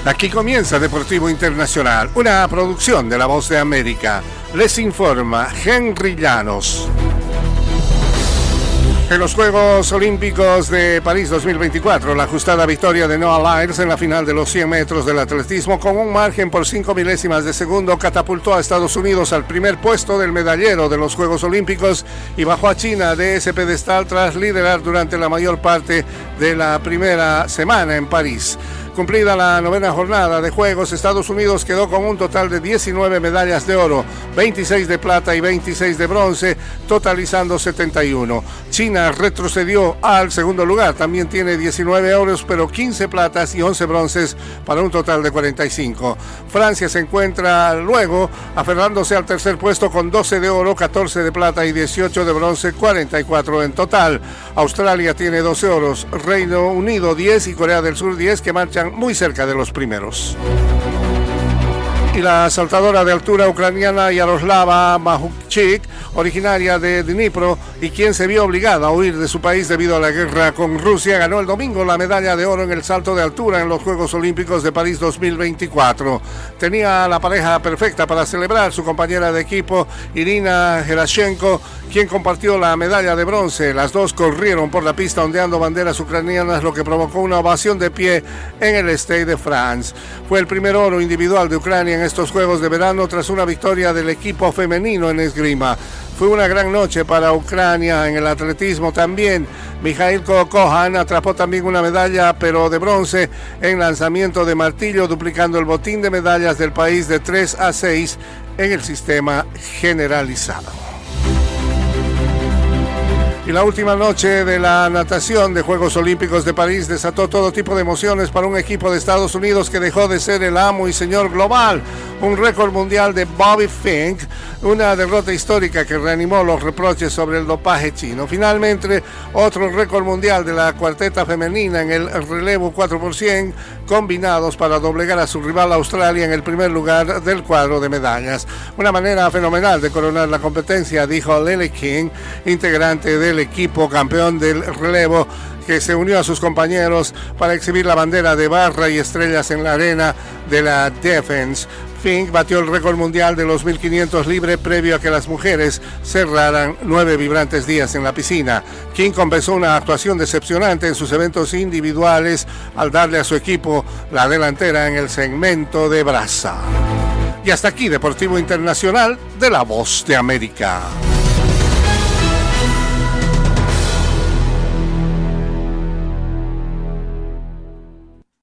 Aquí comienza Deportivo Internacional, una producción de La Voz de América. Les informa Henry Llanos. En los Juegos Olímpicos de París 2024, la ajustada victoria de Noah Lyles en la final de los 100 metros del atletismo con un margen por 5 milésimas de segundo catapultó a Estados Unidos al primer puesto del medallero de los Juegos Olímpicos y bajó a China de ese pedestal tras liderar durante la mayor parte de la primera semana en París. Cumplida la novena jornada de Juegos, Estados Unidos quedó con un total de 19 medallas de oro, 26 de plata y 26 de bronce, totalizando 71. China retrocedió al segundo lugar, también tiene 19 oros, pero 15 platas y 11 bronces para un total de 45. Francia se encuentra luego aferrándose al tercer puesto con 12 de oro, 14 de plata y 18 de bronce, 44 en total. Australia tiene 12 oros, Reino Unido 10 y Corea del Sur 10, que marchan muy cerca de los primeros. Y la saltadora de altura ucraniana Yaroslava Mahukchik, originaria de Dnipro y quien se vio obligada a huir de su país debido a la guerra con Rusia, ganó el domingo la medalla de oro en el salto de altura en los Juegos Olímpicos de París 2024. Tenía la pareja perfecta para celebrar, su compañera de equipo Irina Gerashenko, quien compartió la medalla de bronce. Las dos corrieron por la pista ondeando banderas ucranianas, lo que provocó una ovación de pie en el Stade de France. Fue el primer oro individual de Ucrania en estos Juegos de verano tras una victoria del equipo femenino en esgrima. Fue una gran noche para Ucrania en el atletismo también. Mikhail Kohan atrapó también una medalla, pero de bronce, en lanzamiento de martillo, duplicando el botín de medallas del país de 3 a 6 en el sistema generalizado. Y la última noche de la natación de Juegos Olímpicos de París desató todo tipo de emociones para un equipo de Estados Unidos que dejó de ser el amo y señor global. Un récord mundial de Bobby Fink, una derrota histórica que reanimó los reproches sobre el dopaje chino. Finalmente, otro récord mundial de la cuarteta femenina en el relevo 4x100 combinados para doblegar a su rival Australia en el primer lugar del cuadro de medallas. Una manera fenomenal de coronar la competencia, dijo Lily King, integrante del equipo campeón del relevo, que se unió a sus compañeros para exhibir la bandera de barra y estrellas en la arena de la Defense. Fink batió el récord mundial de los 1500 libre previo a que las mujeres cerraran 9 vibrantes días en la piscina. King compensó una actuación decepcionante en sus eventos individuales al darle a su equipo la delantera en el segmento de braza. Y hasta aquí Deportivo Internacional de La Voz de América.